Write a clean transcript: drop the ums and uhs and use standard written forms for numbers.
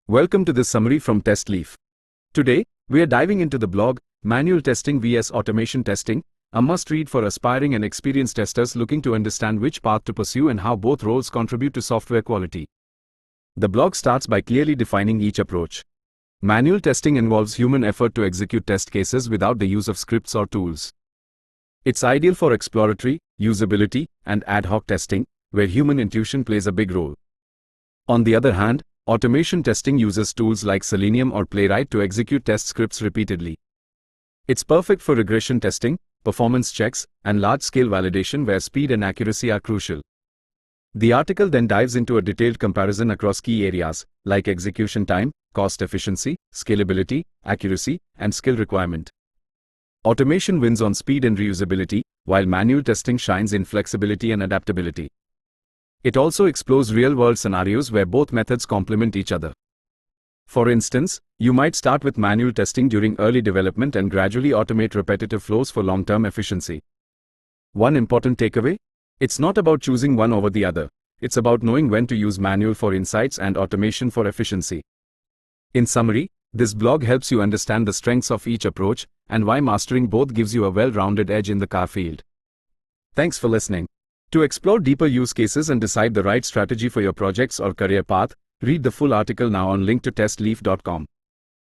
Welcome to this summary from TestLeaf. Today, we are diving into the blog, Manual Testing vs Automation Testing, a must-read for aspiring and experienced testers looking to understand which path to pursue and how both roles contribute to software quality. The blog starts by clearly defining each approach. Manual testing involves human effort to execute test cases without the use of scripts or tools. It's ideal for exploratory, usability, and ad hoc testing, where human intuition plays a big role. On the other hand, automation testing uses tools like Selenium or Playwright to execute test scripts repeatedly. It's perfect for regression testing, performance checks, and large-scale validation where speed and accuracy are crucial. The article then dives into a detailed comparison across key areas, like execution time, cost efficiency, scalability, accuracy, and skill requirement. Automation wins on speed and reusability, while manual testing shines in flexibility and adaptability. It also explores real-world scenarios where both methods complement each other. For instance, you might start with manual testing during early development and gradually automate repetitive flows for long-term efficiency. One important takeaway? It's not about choosing one over the other. It's about knowing when to use manual for insights and automation for efficiency. In summary, this blog helps you understand the strengths of each approach and why mastering both gives you a well-rounded edge in the car field. Thanks for listening. To explore deeper use cases and decide the right strategy for your projects or career path, read the full article now on link to testleaf.com.